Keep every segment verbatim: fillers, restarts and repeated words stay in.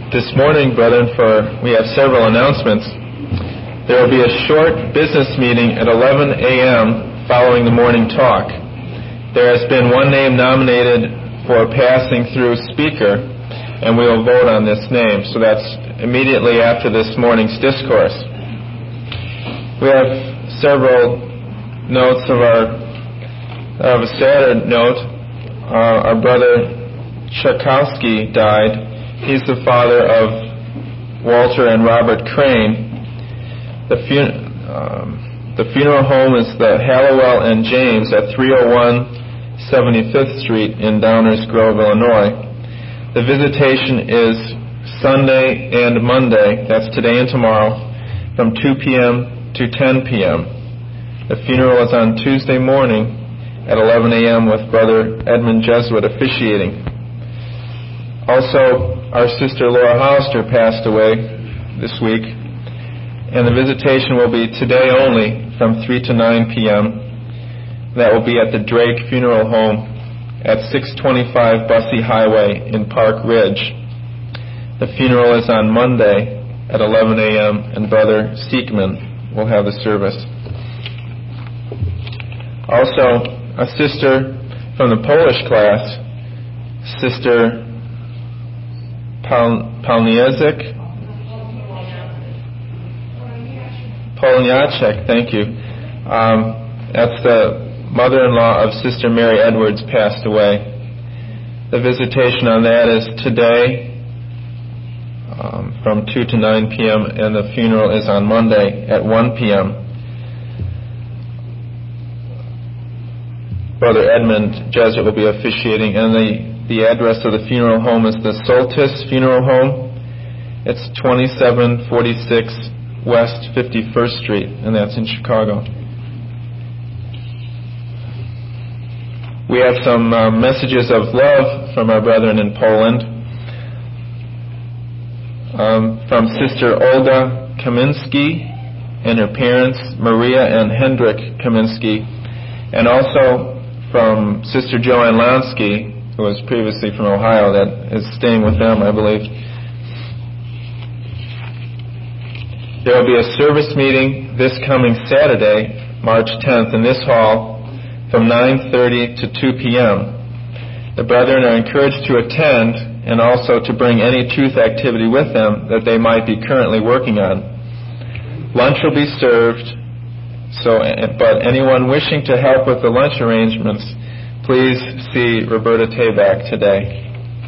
this morning, brethren, for we have several announcements. There will be a short business meeting at eleven a.m. following the morning talk. There has been one name nominated for passing through speaker, and we will vote on this name. So that's immediately after this morning's discourse. We have several notes of our of a sadder note. Uh, our brother Tchaikovsky died. He's the father of Walter and Robert Crane. The, fun- um, the funeral home is the Hallowell and James at three oh one seventy-fifth Street in Downers Grove, Illinois. The visitation is Sunday and Monday, that's today and tomorrow, from two p.m. to ten p.m. The funeral is on Tuesday morning at eleven a.m. with Brother Edmund Jesuit officiating. Also, our sister Laura Hollister passed away this week, and the visitation will be today only from three to nine p.m. That will be at the Drake Funeral Home at six twenty-five Bussey Highway in Park Ridge. The funeral is on Monday at eleven a.m. and Brother Siekman will have the service. Also, a sister from the Polish class, Sister Pal- Palniacek, Polniacek, thank you. Um, that's the mother-in-law of Sister Mary Edwards, passed away. The visitation on that is today um, from two to nine p.m. and the funeral is on Monday at one p.m. Brother Edmund Jesuit will be officiating, and the, the address of the funeral home is the Soltis Funeral Home. It's twenty-seven forty-six West fifty-first Street, and that's in Chicago. We have some uh, messages of love from our brethren in Poland. Um, from Sister Olga Kaminsky and her parents, Maria and Hendrik Kaminsky, and also from Sister Joanne Lansky, who was previously from Ohio, that is staying with them, I believe. There will be a service meeting this coming Saturday, March tenth, in this hall from nine thirty to two p.m. The brethren are encouraged to attend and also to bring any truth activity with them that they might be currently working on. Lunch will be served. So, but anyone wishing to help with the lunch arrangements, please see Roberta Tabak today.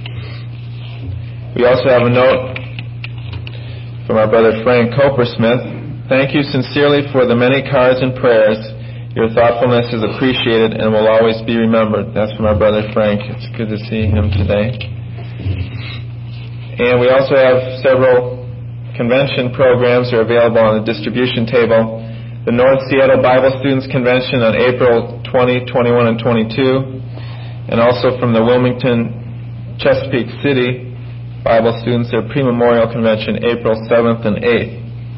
We also have a note from our brother Frank Copersmith. Thank you sincerely for the many cards and prayers. Your thoughtfulness is appreciated and will always be remembered. That's from our brother Frank. It's good to see him today. And we also have several convention programs that are available on the distribution table. The North Seattle Bible Students Convention on April twentieth, twenty-first, and twenty-second, and also from the Wilmington Chesapeake City Bible Students, their pre-memorial convention, April seventh and eighth.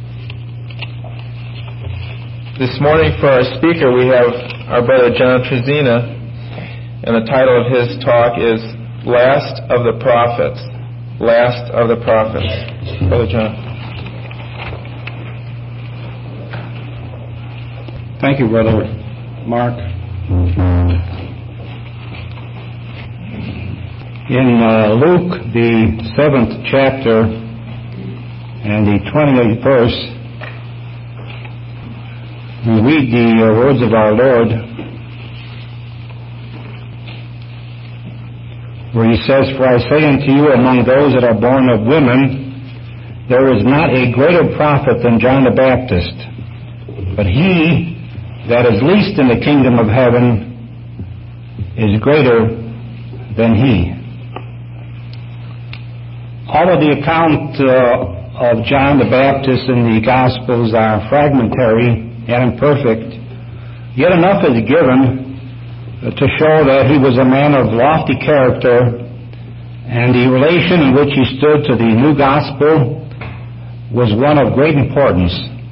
This morning for our speaker we have our brother John Trezina, and the title of his talk is Last of the Prophets. Last of the Prophets. Brother John. Thank you, Brother Mark. In uh, Luke, the seventh chapter and the twentieth verse, we read the uh, words of our Lord, where he says, "For I say unto you, among those that are born of women, there is not a greater prophet than John the Baptist, but he that is least in the kingdom of heaven is greater than he." All of the account uh, of John the Baptist in the Gospels are fragmentary and imperfect, yet enough is given to show that he was a man of lofty character, and the relation in which he stood to the new gospel was one of great importance.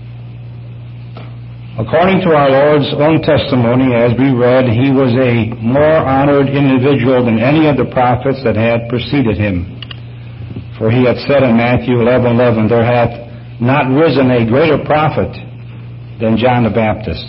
According to our Lord's own testimony, as we read, he was a more honored individual than any of the prophets that had preceded him. For he had said in Matthew eleven eleven, there hath not risen a greater prophet than John the Baptist.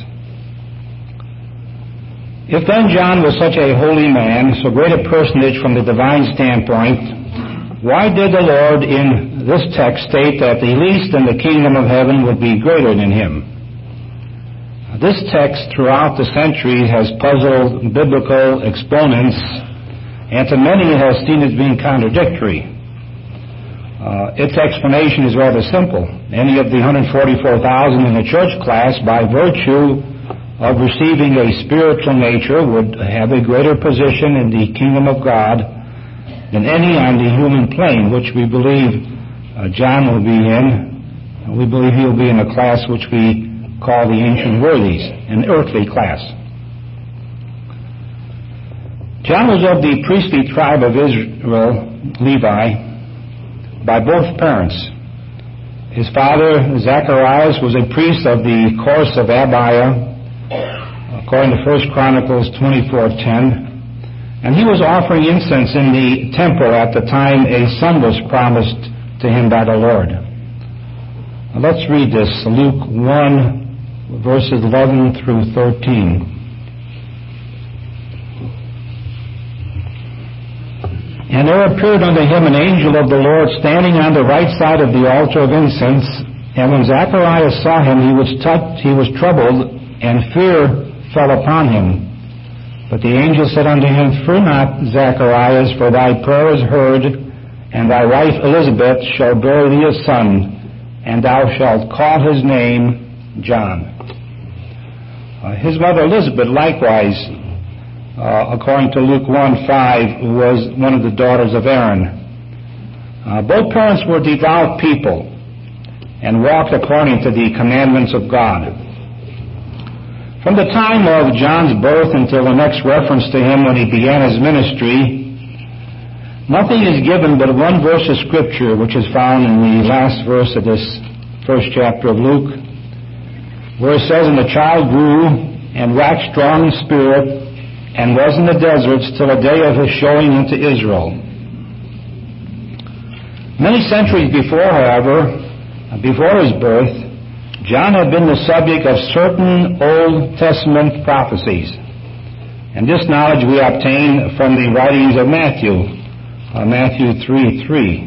If then John was such a holy man, so great a personage from the divine standpoint, why did the Lord in this text state that the least in the kingdom of heaven would be greater than him? This text throughout the centuries has puzzled biblical exponents, and to many has seen as being contradictory. Uh, its explanation is rather simple. Any of the one hundred forty-four thousand in the church class, by virtue of receiving a spiritual nature, would have a greater position in the kingdom of God than any on the human plane, which we believe uh, John will be in. We believe he will be in a class which we call the ancient worthies, an earthly class. John was of the priestly tribe of Israel, Levi, by both parents. His father, Zacharias, was a priest of the course of Abiah, according to First Chronicles twenty-four ten, and he was offering incense in the temple at the time a son was promised to him by the Lord. Now let's read this, Luke one, verses eleven through thirteen. And there appeared unto him an angel of the Lord standing on the right side of the altar of incense. And when Zacharias saw him, he was touched, he was troubled, and fear fell upon him. But the angel said unto him, Fear not, Zacharias, for thy prayer is heard, and thy wife Elizabeth shall bear thee a son, and thou shalt call his name John. Uh, his mother Elizabeth likewise, uh, according to Luke one five, was one of the daughters of Aaron. Uh, both parents were devout people and walked according to the commandments of God. From the time of John's birth until the next reference to him when he began his ministry, nothing is given but one verse of Scripture, which is found in the last verse of this first chapter of Luke, where it says, And the child grew and waxed strong in spirit, and was in the deserts till the day of his showing unto Israel. Many centuries before, however, before his birth, John had been the subject of certain Old Testament prophecies. And this knowledge we obtain from the writings of Matthew, uh, Matthew three three.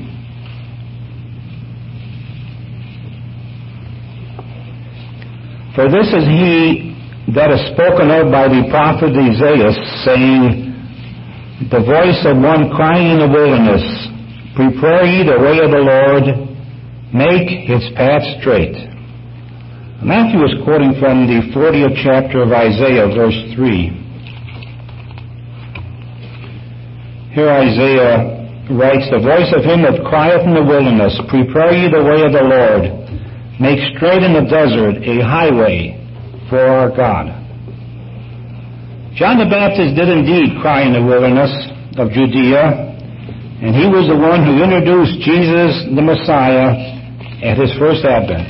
For this is he that is spoken of by the prophet Isaiah, saying, The voice of one crying in the wilderness, Prepare ye the way of the Lord, make his path straight. Matthew is quoting from the fortieth chapter of Isaiah, verse three. Here Isaiah writes, The voice of him that crieth in the wilderness, Prepare ye the way of the Lord, make straight in the desert a highway for our God. John the Baptist did indeed cry in the wilderness of Judea, and he was the one who introduced Jesus the Messiah at his first advent.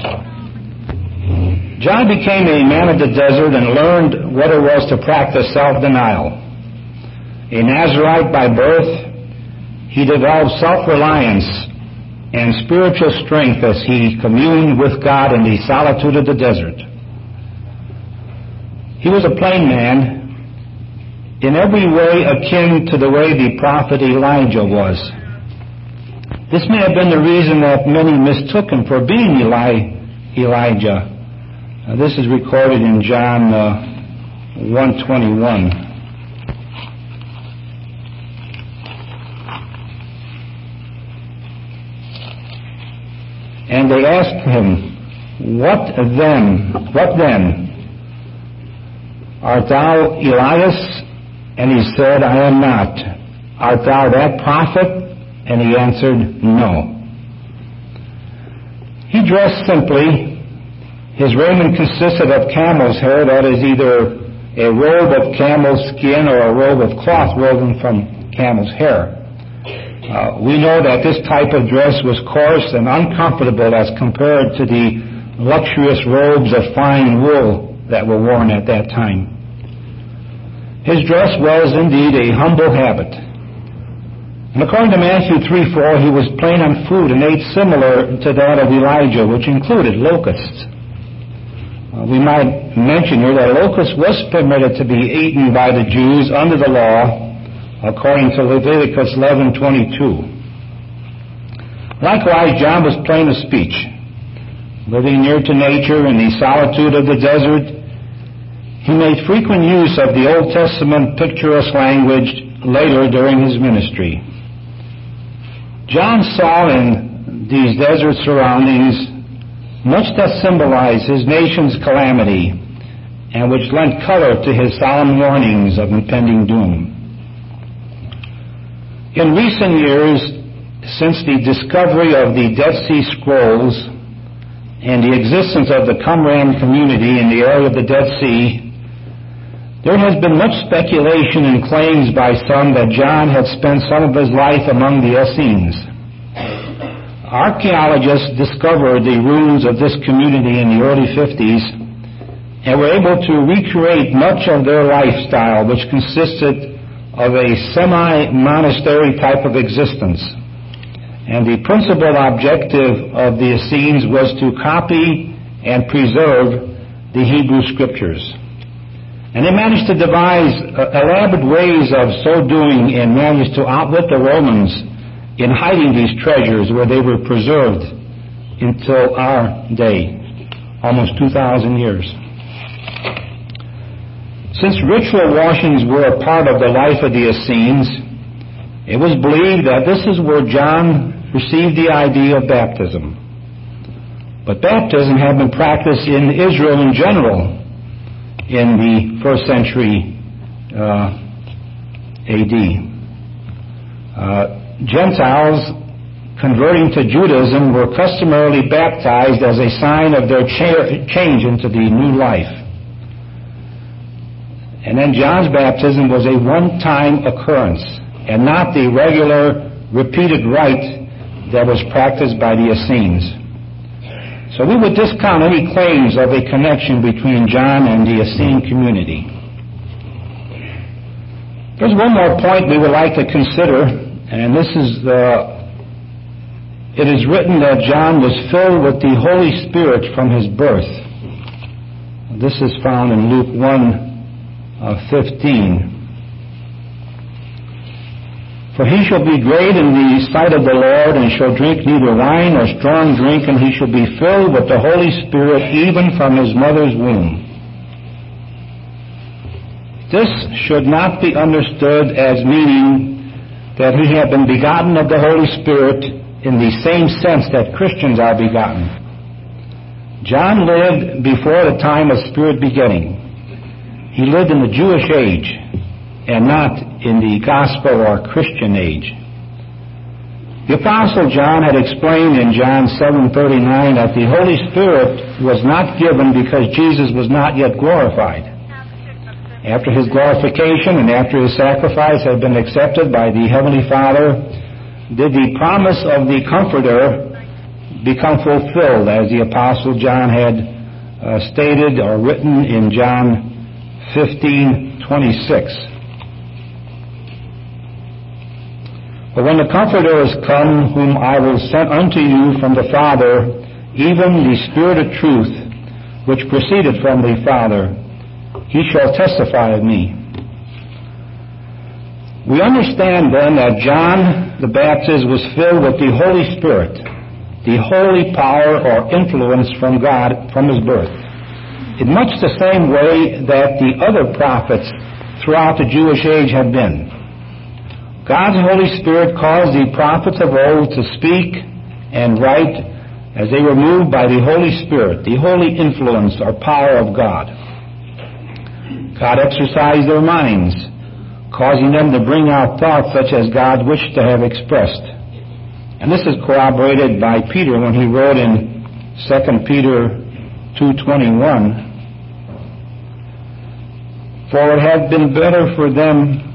John became a man of the desert and learned what it was to practice self-denial. A Nazirite by birth, he developed self-reliance and spiritual strength as he communed with God in the solitude of the desert. He was a plain man, in every way akin to the way the prophet Elijah was. This may have been the reason that many mistook him for being Eli, Elijah. Uh, this is recorded in John uh, one twenty-one. And they asked him, What then? What then? Art thou Elias? And he said, I am not. Art thou that prophet? And he answered, No. He dressed simply. His raiment consisted of camel's hair, that is either a robe of camel's skin or a robe of cloth woven from camel's hair. Uh, we know that this type of dress was coarse and uncomfortable as compared to the luxurious robes of fine wool that were worn at that time. His dress was indeed a humble habit. And according to Matthew three four, he was plain on food and ate similar to that of Elijah, which included locusts. Uh, we might mention here that locust was permitted to be eaten by the Jews under the law, according to Leviticus eleven twenty-two. Likewise, John was plain of speech. Living near to nature in the solitude of the desert, he made frequent use of the Old Testament picturesque language later during his ministry. John saw in these desert surroundings much that symbolized his nation's calamity and which lent color to his solemn warnings of impending doom. In recent years, since the discovery of the Dead Sea Scrolls and the existence of the Qumran community in the area of the Dead Sea, there has been much speculation and claims by some that John had spent some of his life among the Essenes. Archaeologists discovered the ruins of this community in the early fifties and were able to recreate much of their lifestyle, which consisted of a semi-monastery type of existence. And the principal objective of the Essenes was to copy and preserve the Hebrew Scriptures. And they managed to devise uh, elaborate ways of so doing and managed to outwit the Romans in hiding these treasures where they were preserved until our day, almost two thousand years. Since ritual washings were a part of the life of the Essenes, it was believed that this is where John received the idea of baptism. But baptism had been practiced in Israel in general in the first century uh, A D. Uh, Gentiles converting to Judaism were customarily baptized as a sign of their cha- change into the new life. And then John's baptism was a one-time occurrence and not the regular repeated rite that was practiced by the Essenes. So we would discount any claims of a connection between John and the Essene community. There's one more point we would like to consider, and this is, uh, it is written that John was filled with the Holy Spirit from his birth. This is found in Luke one fifteen. For he shall be great in the sight of the Lord, and shall drink neither wine nor strong drink, and he shall be filled with the Holy Spirit even from his mother's womb. This should not be understood as meaning that he had been begotten of the Holy Spirit in the same sense that Christians are begotten. John lived before the time of Spirit begetting. He lived in the Jewish age and not in the gospel or Christian age. The Apostle John had explained in John seven thirty-nine that the Holy Spirit was not given because Jesus was not yet glorified. After his glorification and after his sacrifice had been accepted by the Heavenly Father, did the promise of the Comforter become fulfilled, as the Apostle John had uh, stated or written in John fifteen twenty-six. But when the Comforter is come, whom I will send unto you from the Father, even the Spirit of truth, which proceeded from the Father, he shall testify of me. We understand then that John the Baptist was filled with the Holy Spirit, the holy power or influence from God from his birth, in much the same way that the other prophets throughout the Jewish age have been. God's Holy Spirit caused the prophets of old to speak and write as they were moved by the Holy Spirit, the holy influence or power of God. God exercised their minds, causing them to bring out thoughts such as God wished to have expressed. And this is corroborated by Peter when he wrote in Second Peter two twenty-one, for it had been better for them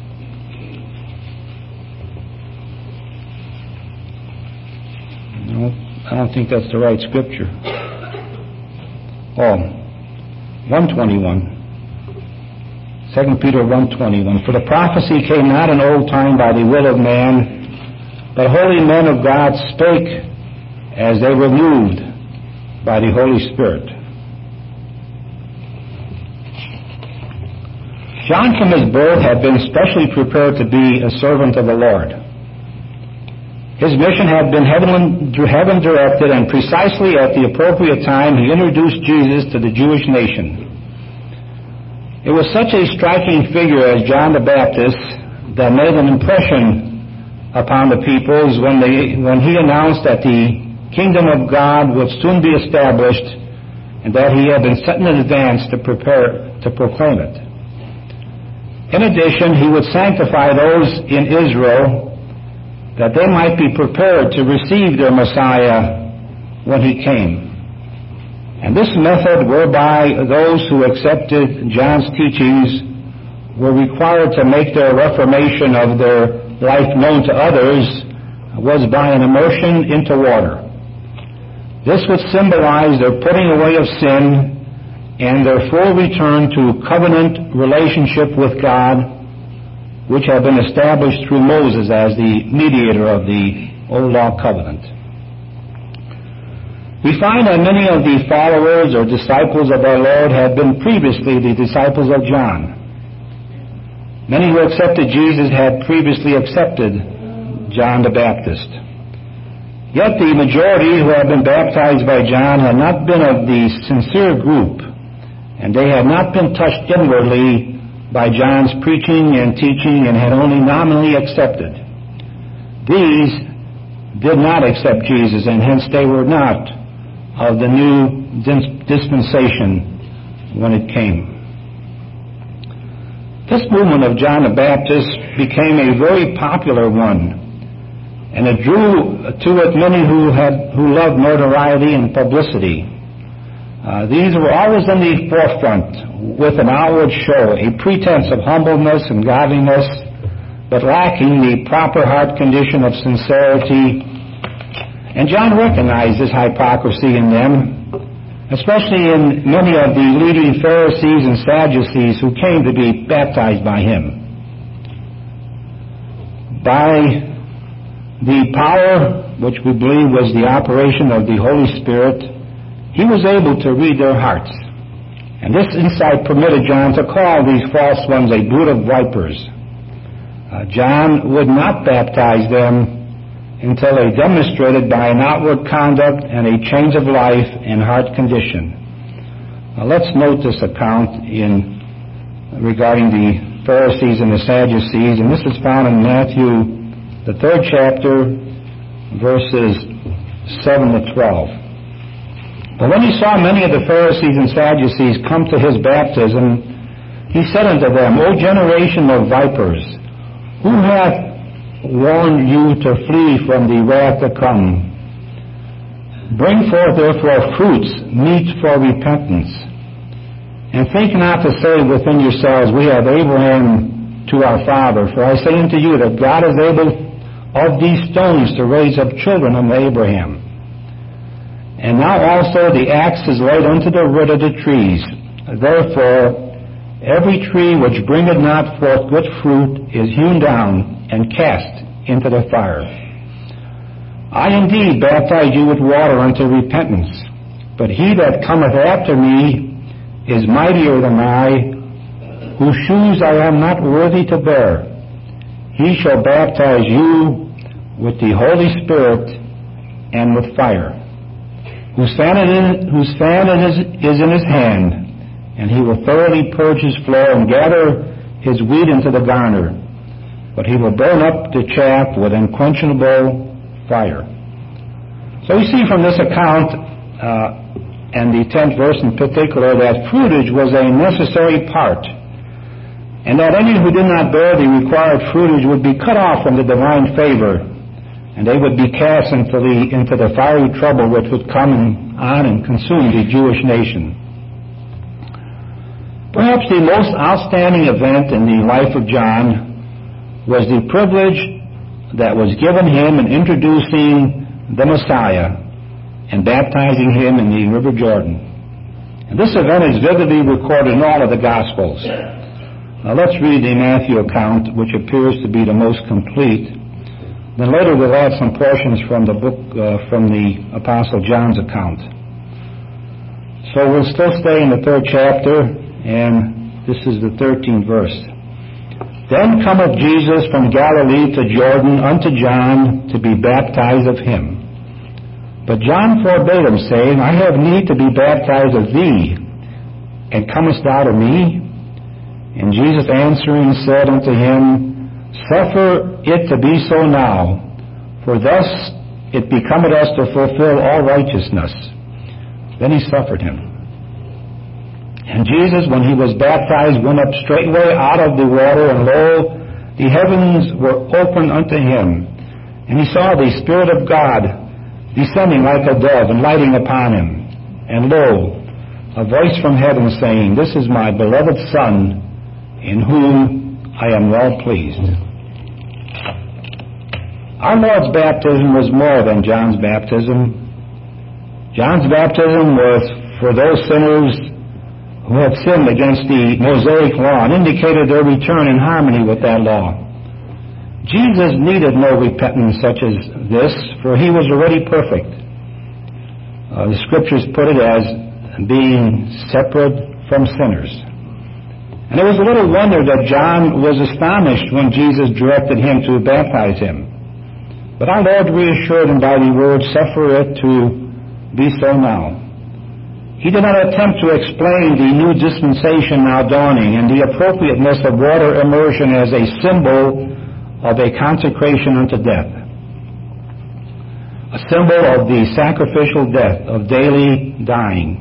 No, I don't think that's the right scripture. Oh, one twenty-one. Second Peter one twenty-one. For the prophecy came not in old time by the will of man, but holy men of God spake as they were moved by the Holy Spirit. John from his birth had been specially prepared to be a servant of the Lord. His mission had been heaven-directed, and precisely at the appropriate time he introduced Jesus to the Jewish nation. It was such a striking figure as John the Baptist that made an impression upon the peoples when, they, when he announced that the kingdom of God would soon be established and that he had been set in advance to prepare to proclaim it. In addition, he would sanctify those in Israel that they might be prepared to receive their Messiah when he came. And this method whereby those who accepted John's teachings were required to make their reformation of their life known to others was by an immersion into water. This would symbolize their putting away of sin and their full return to covenant relationship with God, which had been established through Moses as the mediator of the Old Law covenant. We find that many of the followers or disciples of our Lord had been previously the disciples of John. Many who accepted Jesus had previously accepted John the Baptist. Yet the majority who had been baptized by John had not been of the sincere group, and they had not been touched inwardly by John's preaching and teaching and had only nominally accepted. These did not accept Jesus, and hence they were not of the new dispensation when it came. This movement of John the Baptist became a very popular one, and it drew to it many who had who loved notoriety and publicity. Uh, these were always in the forefront with an outward show, a pretense of humbleness and godliness, but lacking the proper heart condition of sincerity. And John recognized this hypocrisy in them, especially in many of the leading Pharisees and Sadducees who came to be baptized by him. By the power, which we believe was the operation of the Holy Spirit, he was able to read their hearts. And this insight permitted John to call these false ones a brood of vipers. Uh, John would not baptize them until they demonstrated by an outward conduct and a change of life and heart condition. Now let's note this account in regarding the Pharisees and the Sadducees, and this is found in Matthew, the third chapter, verses seven to twelve. But when he saw many of the Pharisees and Sadducees come to his baptism, he said unto them, O generation of vipers, who hath warned you to flee from the wrath to come? Bring forth therefore fruits meet for repentance. And think not to say within yourselves, we have Abraham to our father. For I say unto you that God is able of these stones to raise up children unto Abraham. And now also the axe is laid unto the root of the trees. Therefore every tree which bringeth not forth good fruit is hewn down and cast into the fire. I indeed baptize you with water unto repentance, but he that cometh after me is mightier than I, whose shoes I am not worthy to bear. He shall baptize you with the Holy Spirit and with fire, whose fan, is, whose fan is, is in his hand, and he will thoroughly purge his floor and gather his wheat into the garner, but he will burn up the chaff with unquenchable fire. So we see from this account, uh, and the tenth verse in particular, that fruitage was a necessary part, and that any who did not bear the required fruitage would be cut off from the divine favor, and they would be cast into the, into the fiery trouble which would come on and consume the Jewish nation. Perhaps the most outstanding event in the life of John was the privilege that was given him in introducing the Messiah and baptizing him in the River Jordan. And this event is vividly recorded in all of the Gospels. Uh, let's read the Matthew account, which appears to be the most complete. Then later we'll add some portions from the book, uh, from the Apostle John's account. So we'll still stay in the third chapter, and this is the thirteenth verse. Then cometh Jesus from Galilee to Jordan unto John to be baptized of him. But John forbade him, saying, I have need to be baptized of thee, and comest thou to me? And Jesus answering said unto him, Suffer it to be so now, for thus it becometh us to fulfill all righteousness. Then he suffered him. And Jesus, when he was baptized, went up straightway out of the water, and lo, the heavens were opened unto him. And he saw the Spirit of God descending like a dove and lighting upon him. And lo, a voice from heaven saying, This is my beloved Son, in whom I am well pleased. Our Lord's baptism was more than John's baptism. John's baptism was for those sinners who had sinned against the Mosaic law and indicated their return in harmony with that law. Jesus needed no repentance such as this, for he was already perfect. Uh, the Scriptures put it as being separate from sinners. And it was a little wonder that John was astonished when Jesus directed him to baptize him. But our Lord reassured him by the word, Suffer it to be so now. He did not attempt to explain the new dispensation now dawning and the appropriateness of water immersion as a symbol of a consecration unto death, a symbol of the sacrificial death, of daily dying.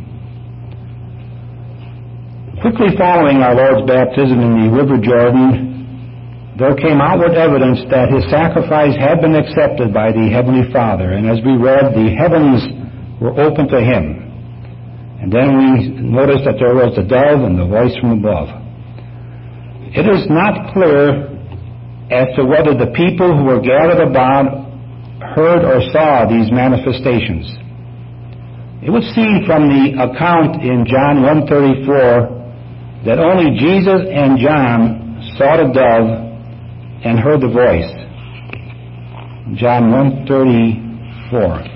Quickly following our Lord's baptism in the River Jordan, there came outward evidence that his sacrifice had been accepted by the Heavenly Father, and as we read, the heavens were opened to him. And then we noticed that there was a dove and the voice from above. It is not clear as to whether the people who were gathered about heard or saw these manifestations. It would seem from the account in John one thirty-four that only Jesus and John saw the dove and heard the voice. John one thirty-four.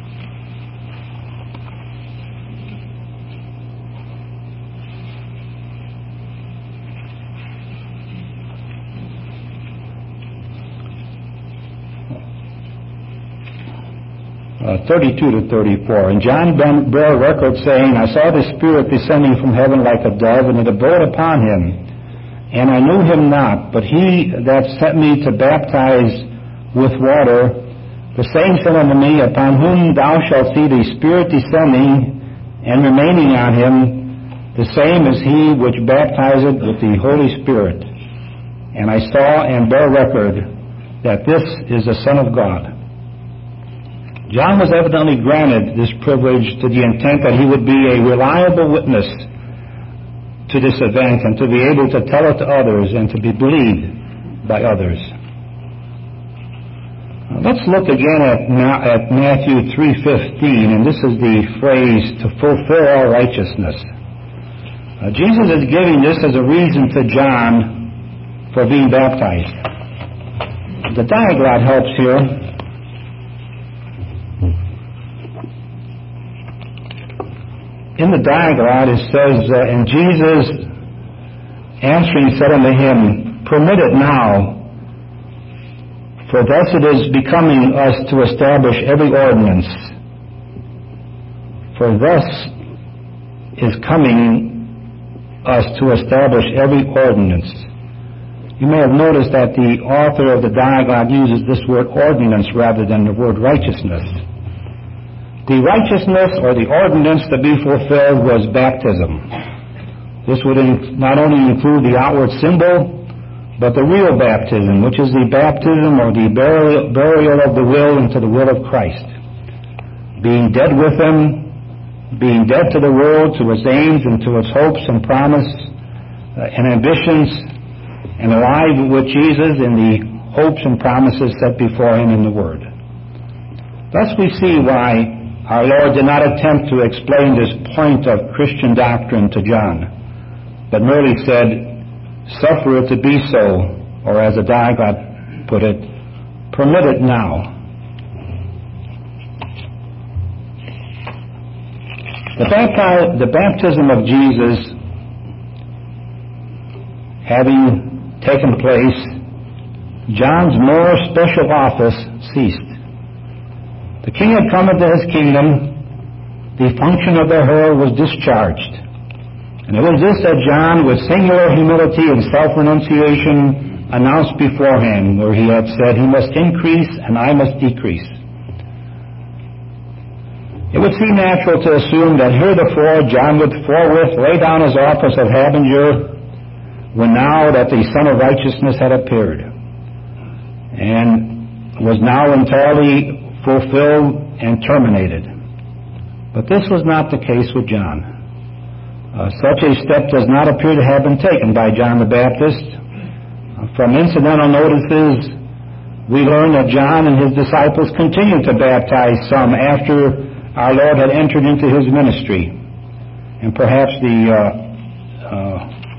Uh, thirty-two to thirty-four. And John bare record, saying, I saw the Spirit descending from heaven like a dove, and it abode upon him. And I knew him not, but he that sent me to baptize with water, the same said unto me, Upon whom thou shalt see the Spirit descending and remaining on him, the same is he which baptizeth with the Holy Spirit. And I saw and bare record that this is the Son of God. John was evidently granted this privilege to the intent that he would be a reliable witness to this event and to be able to tell it to others and to be believed by others. Now, let's look again at, at Matthew three fifteen, and this is the phrase, to fulfill all righteousness. Uh, Jesus is giving this as a reason to John for being baptized. The diaglott helps here. In the diaglott it says, uh, and Jesus answering said unto him, Permit it now, for thus it is becoming us to establish every ordinance. For thus is coming us to establish every ordinance. You may have noticed that the author of the diaglott uses this word ordinance rather than the word righteousness. The righteousness or the ordinance to be fulfilled was baptism. This would not only include the outward symbol, but the real baptism, which is the baptism or the burial, burial of the will into the will of Christ. Being dead with Him, being dead to the world, to its aims and to its hopes and promise uh, and ambitions, and alive with Jesus in the hopes and promises set before Him in the Word. Thus we see why our Lord did not attempt to explain this point of Christian doctrine to John, but merely said, suffer it to be so, or as a Diaglott put it, permit it now. The, bapti- the baptism of Jesus having taken place, John's more special office ceased. The king had come into his kingdom, the function of the herald was discharged. And it was this that John, with singular humility and self-renunciation, announced beforehand, where he had said, he must increase and I must decrease. It would seem natural to assume that heretofore John would forthwith lay down his office of harbinger when now that the Son of Righteousness had appeared and was now entirely fulfilled and terminated. But this was not the case with John. Uh, such a step does not appear to have been taken by John the Baptist. Uh, from incidental notices, we learn that John and his disciples continued to baptize some after our Lord had entered into his ministry. And perhaps the uh, uh,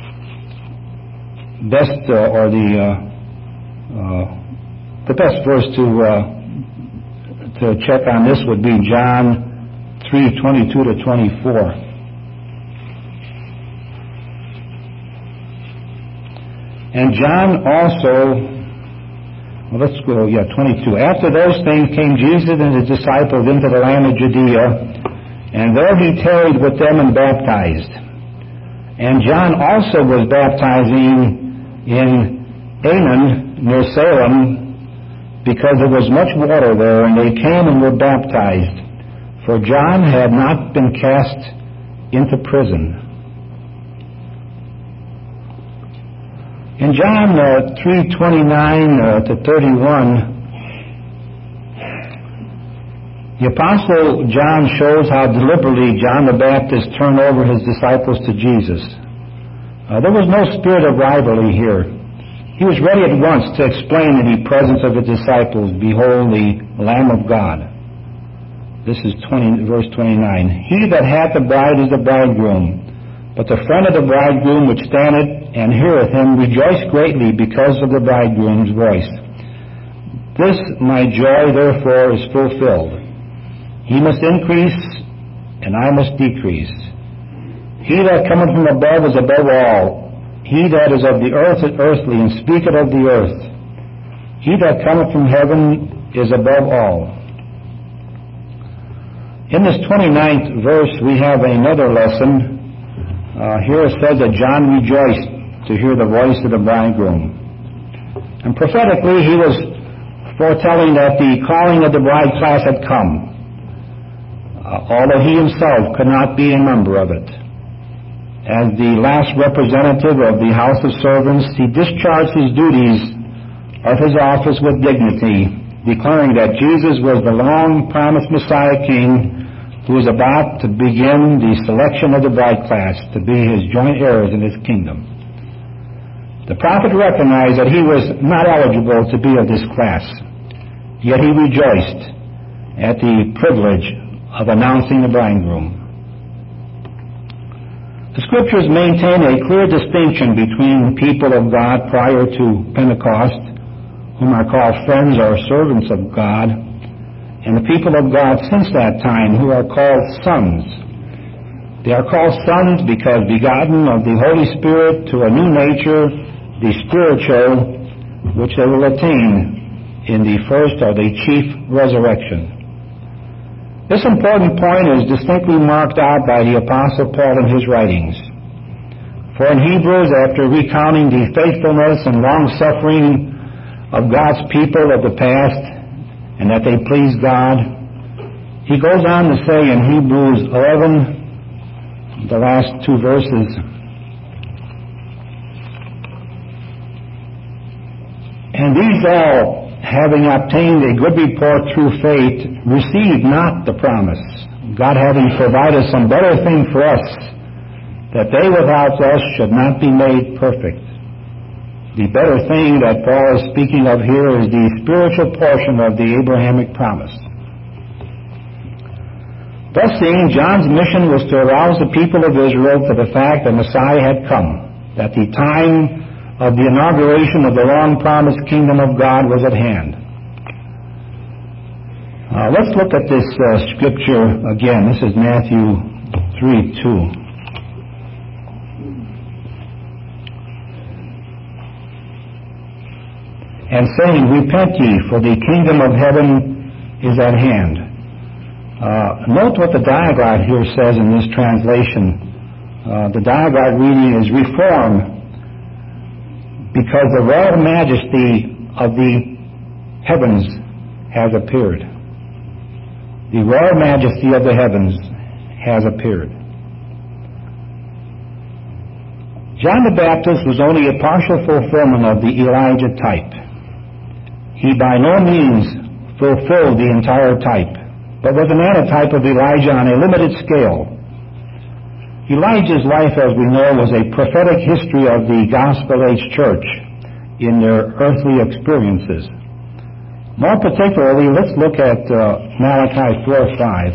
best uh, or the uh, uh, the best verse to uh, to check on this would be John three twenty-two to twenty-four. And John also. Well, let's go, yeah, twenty-two. After those things came Jesus and his disciples into the land of Judea, and there he tarried with them and baptized. And John also was baptizing in Aenon near Salem, because there was much water there, and they came and were baptized. For John had not been cast into prison. In John uh, three twenty-nine uh, to thirty-one, the Apostle John shows how deliberately John the Baptist turned over his disciples to Jesus. Uh, there was no spirit of rivalry here. He was ready at once to explain in the presence of the disciples, behold the Lamb of God. This is twenty, verse twenty-nine. He that hath the bride is the bridegroom. But the friend of the bridegroom which standeth and heareth him rejoice greatly because of the bridegroom's voice. This my joy therefore is fulfilled. He must increase, and I must decrease. He that cometh from above is above all. He that is of the earth is earthly, and speaketh of the earth. He that cometh from heaven is above all. In this twenty-ninth verse we have another lesson. Uh, here it says that John rejoiced to hear the voice of the bridegroom. And prophetically, he was foretelling that the calling of the bride class had come, uh, although he himself could not be a member of it. As the last representative of the house of servants, he discharged his duties of his office with dignity, declaring that Jesus was the long-promised Messiah King who is about to begin the selection of the bride class to be his joint heirs in his kingdom. The prophet recognized that he was not eligible to be of this class, yet he rejoiced at the privilege of announcing the bridegroom. The Scriptures maintain a clear distinction between people of God prior to Pentecost, whom are called friends or servants of God, and the people of God since that time, who are called sons. They are called sons because begotten of the Holy Spirit to a new nature, the spiritual, which they will attain in the first or the chief resurrection. This important point is distinctly marked out by the Apostle Paul in his writings. For in Hebrews, after recounting the faithfulness and long-suffering of God's people of the past, and that they please God, he goes on to say in Hebrews eleven, the last two verses, and these all, having obtained a good report through faith, received not the promise, God having provided some better thing for us, that they without us should not be made perfect. The better thing that Paul is speaking of here is the spiritual portion of the Abrahamic promise. Thus seeing, John's mission was to arouse the people of Israel to the fact that Messiah had come, that the time of the inauguration of the long-promised kingdom of God was at hand. Uh, let's look at this uh, scripture again. This is Matthew three two. And saying, Repent ye, for the kingdom of heaven is at hand. Uh, note what the diaglott here says in this translation. Uh, the diaglott reading is reform, because the royal majesty of the heavens has appeared. The royal majesty of the heavens has appeared. John the Baptist was only a partial fulfillment of the Elijah type. He by no means fulfilled the entire type, but was an antitype of Elijah on a limited scale. Elijah's life, as we know, was a prophetic history of the gospel-age church in their earthly experiences. More particularly, let's look at uh, Malachi four five.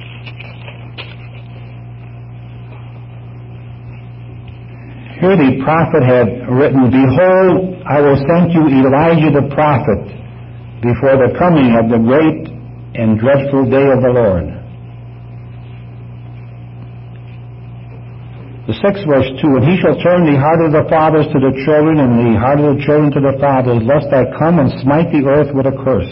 Here the prophet had written, Behold, I will send you Elijah the prophet before the coming of the great and dreadful day of the Lord. The sixth verse two, And he shall turn the heart of the fathers to the children, and the heart of the children to the fathers, lest I come and smite the earth with a curse.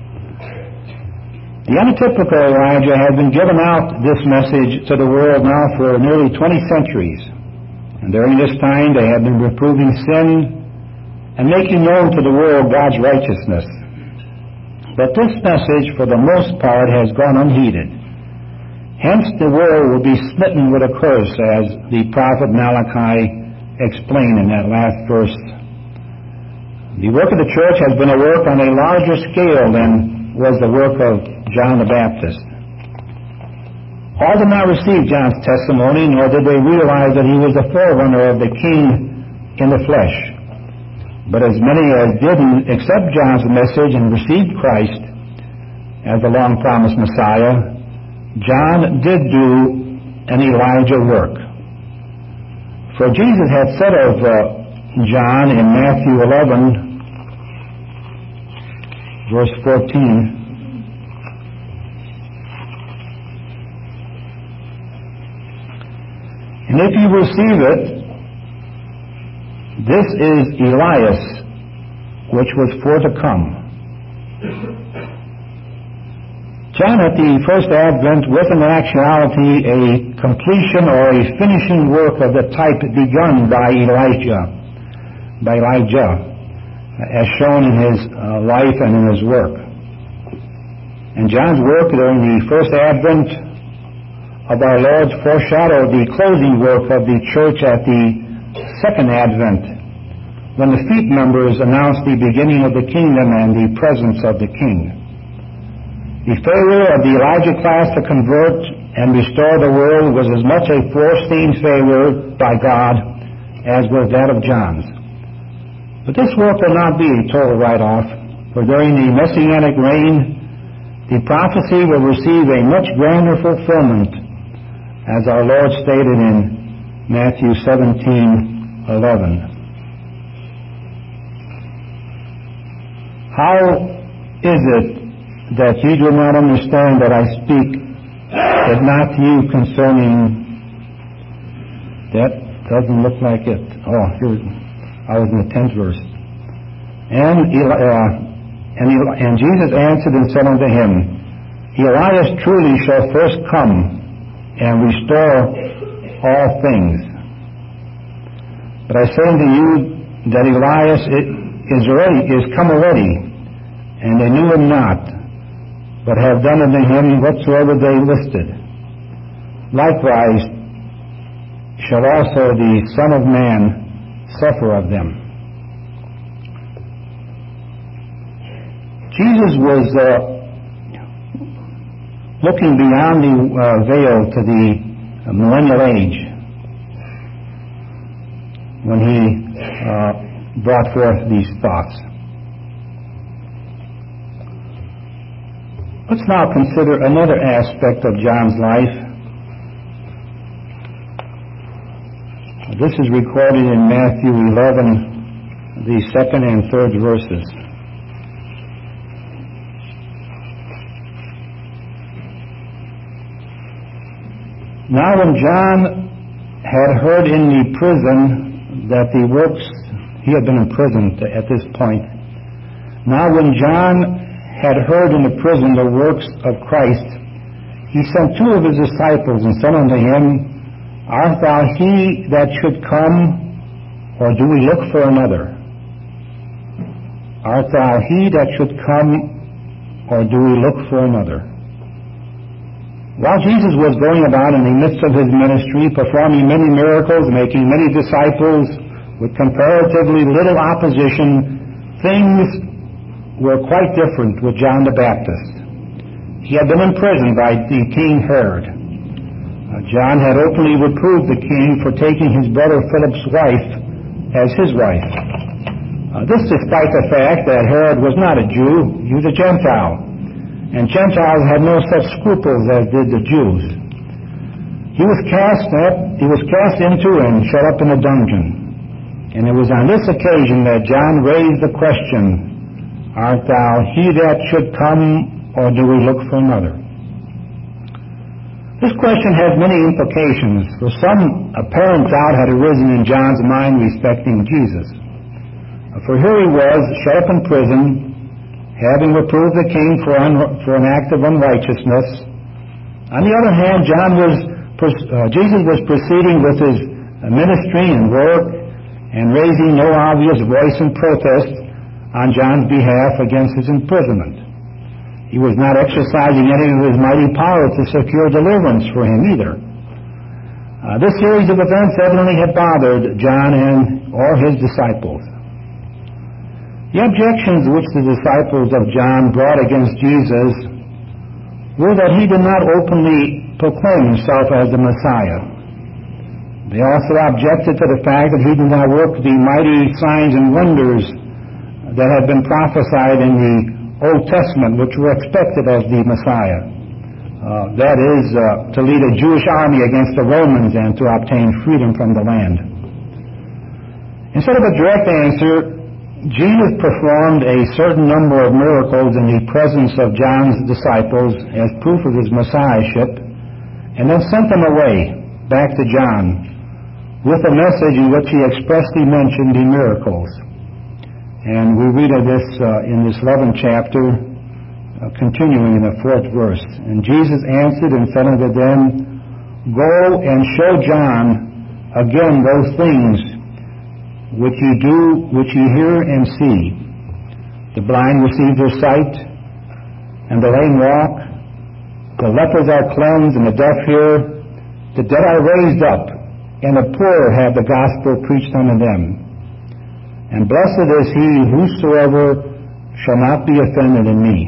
The untypical Elijah had been given out this message to the world now for nearly twenty centuries. And during this time they had been reproving sin and making known to the world God's righteousness. But this message, for the most part, has gone unheeded. Hence the world will be smitten with a curse, as the prophet Malachi explained in that last verse. The work of the church has been a work on a larger scale than was the work of John the Baptist. All did not receive John's testimony, nor did they realize that he was the forerunner of the King in the flesh. But as many as didn't accept John's message and received Christ as the long-promised Messiah, John did do an Elijah work. For Jesus had said of uh, John in Matthew eleven, verse fourteen, And if you receive it, this is Elias, which was for to come. John at the first advent was in actuality a completion or a finishing work of the type begun by Elijah, by Elijah, as shown in his uh, life and in his work. And John's work during the first advent of our Lord foreshadowed the closing work of the church at the second advent, when the feet members announced the beginning of the kingdom and the presence of the King. The failure of the Elijah class to convert and restore the world was as much a foreseen failure by God as was that of John's. But this work will not be a total write-off, for during the Messianic reign, the prophecy will receive a much grander fulfillment, as our Lord stated in Matthew seventeen eleven. How is it that ye do not understand that I speak, but not to you concerning... That doesn't look like it. Oh, here, I was in the tenth verse. And, Eli, uh, and, Eli, and Jesus answered and said unto him, Elias truly shall first come and restore all things. But I say unto you that Elias is already is come already, and they knew him not, but have done unto him whatsoever they listed. Likewise shall also the Son of Man suffer of them. Jesus was uh, looking beyond the uh, veil to the uh, millennial age when he uh, brought forth these thoughts. Let's now consider another aspect of John's life. This is recorded in Matthew eleven, the second and third verses. Now when John had heard in the prison that the works, he had been imprisoned at this point. Now when John had heard in the prison the works of Christ, he sent two of his disciples and said unto him, Art thou he that should come, or do we look for another? Art thou he that should come, or do we look for another? While Jesus was going about in the midst of his ministry, performing many miracles, making many disciples, with comparatively little opposition, things were quite different with John the Baptist. He had been imprisoned by the King Herod. Uh, John had openly reproved the king for taking his brother Philip's wife as his wife. Uh, this despite the fact that Herod was not a Jew, he was a Gentile. And Gentiles had no such scruples as did the Jews. He was cast up, he was cast into and shut up in a dungeon. And it was on this occasion that John raised the question, Art thou he that should come, or do we look for another? This question has many implications, for some apparent doubt had arisen in John's mind respecting Jesus. For here he was, shut up in prison, having reproved the king for, un- for an act of unrighteousness. On the other hand, John was, uh, Jesus was proceeding with his uh, ministry and work and raising no obvious voice in protest on John's behalf against his imprisonment. He was not exercising any of his mighty power to secure deliverance for him either. Uh, this series of events evidently had bothered John and all his disciples. The objections which the disciples of John brought against Jesus were that he did not openly proclaim himself as the Messiah. They also objected to the fact that he did not work the mighty signs and wonders that had been prophesied in the Old Testament, which were expected as the Messiah. Uh, that is, uh, to lead a Jewish army against the Romans and to obtain freedom from the land. Instead of a direct answer, Jesus performed a certain number of miracles in the presence of John's disciples as proof of his messiahship, and then sent them away back to John with a message in which he expressly mentioned the miracles. And we read of this uh, in this eleventh chapter, uh, continuing in the fourth verse. And Jesus answered and said unto them, Go and show John again those things which ye do, which ye hear and see. The blind receive their sight, and the lame walk, the lepers are cleansed, and the deaf hear, the dead are raised up, and the poor have the gospel preached unto them. And blessed is he whosoever shall not be offended in me.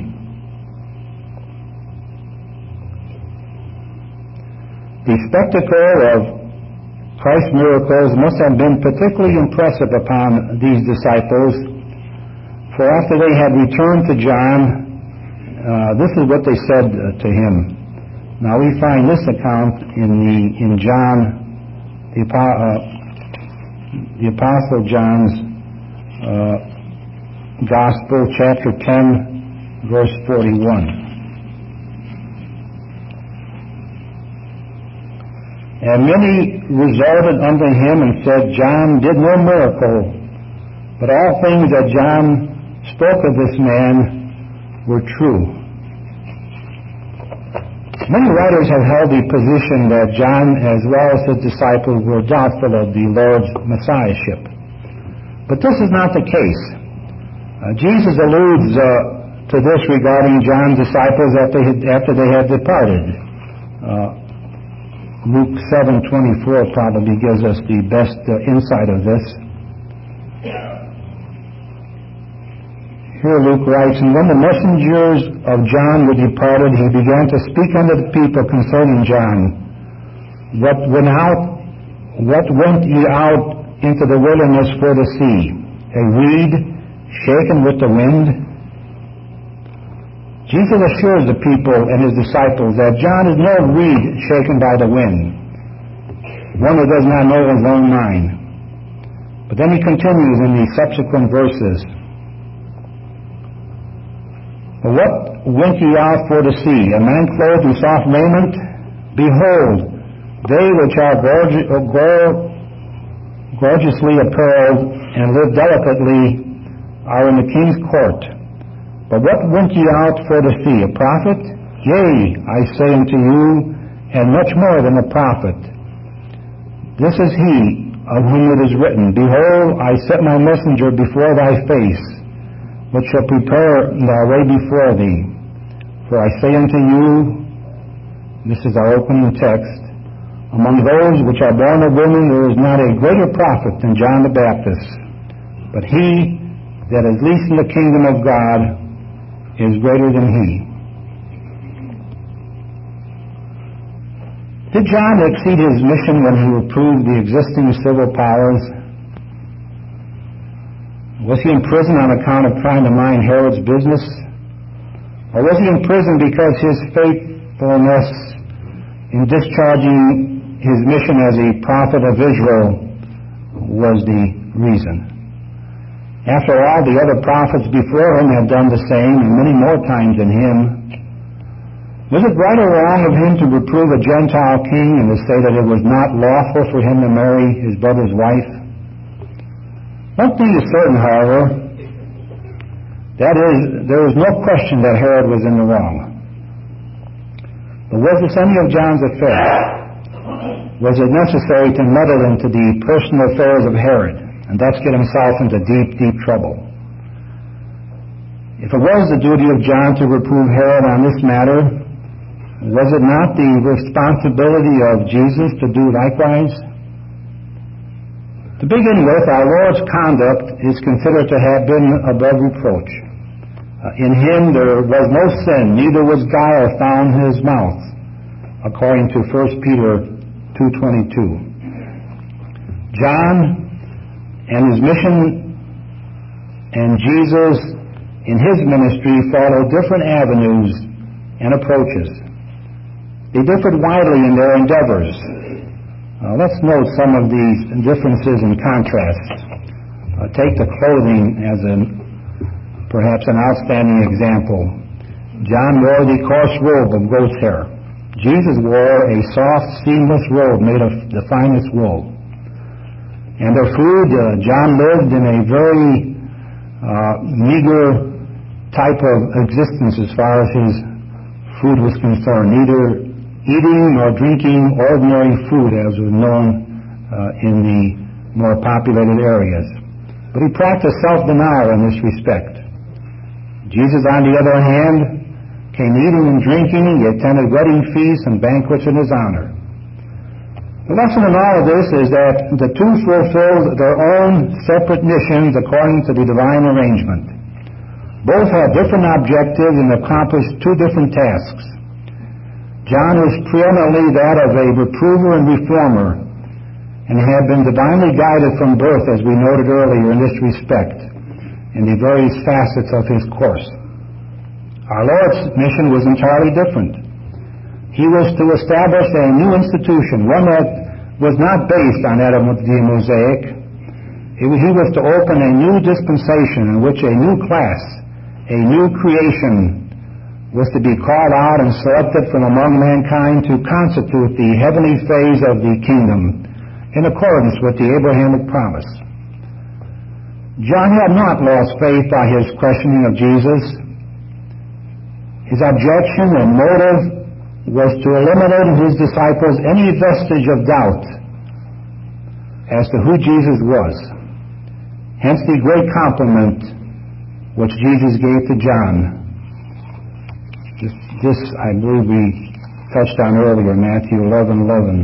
The spectacle of Christ's miracles must have been particularly impressive upon these disciples, for after they had returned to John, uh, this is what they said uh, to him. Now we find this account in the in John, the, uh, the Apostle John's uh, Gospel, chapter ten, verse forty-one. And many resorted unto him and said, John did no miracle, but all things that John spoke of this man were true. Many writers have held the position that John, as well as his disciples, were doubtful of the Lord's messiahship. But this is not the case. Uh, Jesus alludes uh, to this regarding John's disciples after, after they had departed. Uh, Luke seven twenty-four probably gives us the best uh, insight of this. Here Luke writes, And when the messengers of John were departed, he began to speak unto the people concerning John. What went out, what went ye out into the wilderness for to see? A reed shaken with the wind? Jesus assures the people and his disciples that John is no reed shaken by the wind, one who does not know his own mind. But then he continues in the subsequent verses. What went ye out for to see? A man clothed in soft raiment? Behold, they which are gorge- gor- gorgeously apparelled and live delicately are in the king's court. But what went ye out for to see? A prophet? Yea, I say unto you, and much more than a prophet. This is he of whom it is written, Behold, I set my messenger before thy face, which shall prepare thy way before thee. For I say unto you, this is our opening text, among those which are born of women there is not a greater prophet than John the Baptist, but he that is least in the kingdom of God is greater than he. Did John exceed his mission when he reproved the existing civil powers? Was he in prison on account of trying to mind Herod's business? Or was he in prison because his faithfulness in discharging his mission as a prophet of Israel was the reason? After all, the other prophets before him had done the same, and many more times than him. Was it right or wrong of him to reprove a Gentile king and to say that it was not lawful for him to marry his brother's wife? One thing is certain, however, that is, there is no question that Herod was in the wrong. But was this any of John's affair? Was it necessary to meddle into the personal affairs of Herod and thus get himself into deep, deep trouble? If it was the duty of John to reprove Herod on this matter, was it not the responsibility of Jesus to do likewise? To begin with, our Lord's conduct is considered to have been above reproach. Uh, in him there was no sin, neither was guile found in his mouth, according to First Peter two twenty-two. John and his mission and Jesus in his ministry followed different avenues and approaches. They differed widely in their endeavors. Uh, let's note some of these differences and contrasts. Uh, take the clothing as an, perhaps an outstanding example. John wore the coarse robe of goat's hair. Jesus wore a soft, seamless robe made of the finest wool. And their food, uh, John lived in a very uh, meager type of existence as far as his food was concerned, neither eating nor drinking ordinary food as was known uh, in the more populated areas. But he practiced self-denial in this respect. Jesus, on the other hand, came eating and drinking. He attended wedding feasts and banquets in his honor. The lesson in all of this is that the two fulfilled their own separate missions according to the divine arrangement. Both had different objectives and accomplished two different tasks. John was preeminently that of a reprover and reformer, and had been divinely guided from birth, as we noted earlier, in this respect, in the various facets of his course. Our Lord's mission was entirely different. He was to establish a new institution, one that was not based on that of the Mosaic. He was to open a new dispensation in which a new class, a new creation, was to be called out and selected from among mankind to constitute the heavenly phase of the kingdom in accordance with the Abrahamic promise. John had not lost faith by his questioning of Jesus. His objection and motive was to eliminate in his disciples any vestige of doubt as to who Jesus was. Hence the great compliment which Jesus gave to John. This, this, I believe we touched on earlier, Matthew eleven eleven.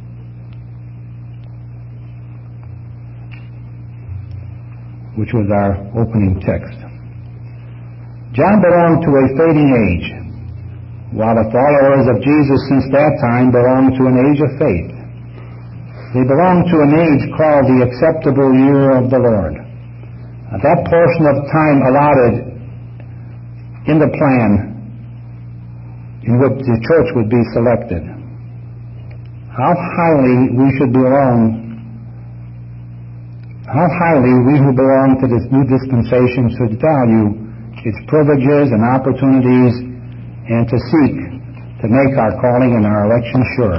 Which was our opening text. John belonged to a fading age, while the followers of Jesus since that time belonged to an age of faith. They belonged to an age called the acceptable year of the Lord. Now, that portion of time allotted in the plan in which the church would be selected. How highly we should belong, how highly we who belong to this new dispensation should value its privileges and opportunities, and to seek to make our calling and our election sure.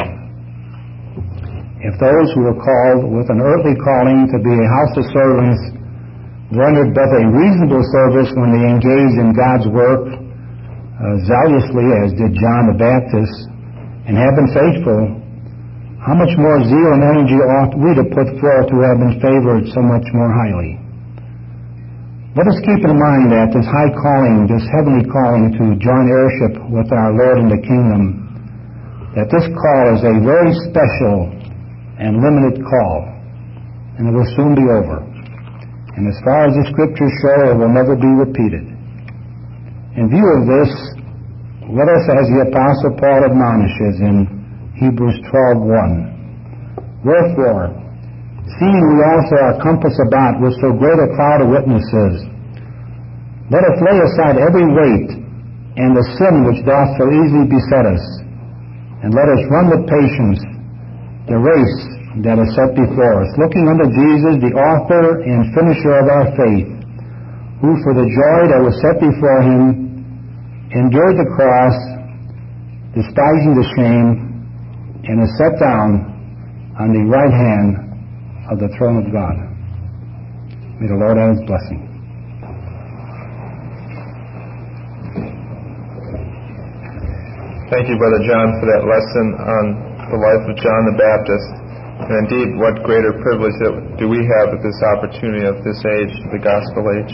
If those who were called with an earthly calling to be a house of servants rendered but a reasonable service when they engaged in God's work uh, zealously, as did John the Baptist, and have been faithful, how much more zeal and energy ought we to put forth who have been favored so much more highly? Let us keep in mind that this high calling, this heavenly calling to join heirship with our Lord in the kingdom, that this call is a very special and limited call, and it will soon be over. And as far as the Scriptures show, it will never be repeated. In view of this, let us, as the Apostle Paul admonishes in Hebrews twelve one, wherefore, seeing we also are compassed about with so great a cloud of witnesses, let us lay aside every weight and the sin which doth so easily beset us, and let us run with patience the race that is set before us, looking unto Jesus, the author and finisher of our faith, who for the joy that was set before him endured the cross, despising the shame, and is set down on the right hand of the throne of God. May the Lord add his blessing. Thank you, Brother John, for that lesson on the life of John the Baptist. And indeed, what greater privilege do we have at this opportunity of this age, the gospel age.